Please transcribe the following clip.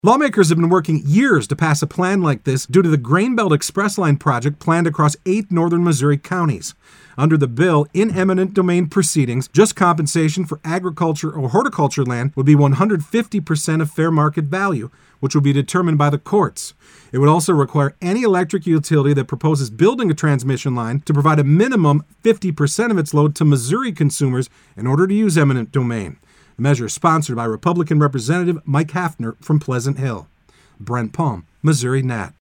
Lawmakers have been working years to pass a plan like this due to the Grain Belt Express Line project planned across 8 northern Missouri counties. Under the bill, in eminent domain proceedings, just compensation for agriculture or horticulture land would be 150% of fair market value, which will be determined by the courts. It would also require any electric utility that proposes building a transmission line to provide a minimum 50% of its load to Missouri consumers in order to use eminent domain. The measure is sponsored by Republican Representative Mike Hafner from Pleasant Hill. Brent Palm, Missouri Net.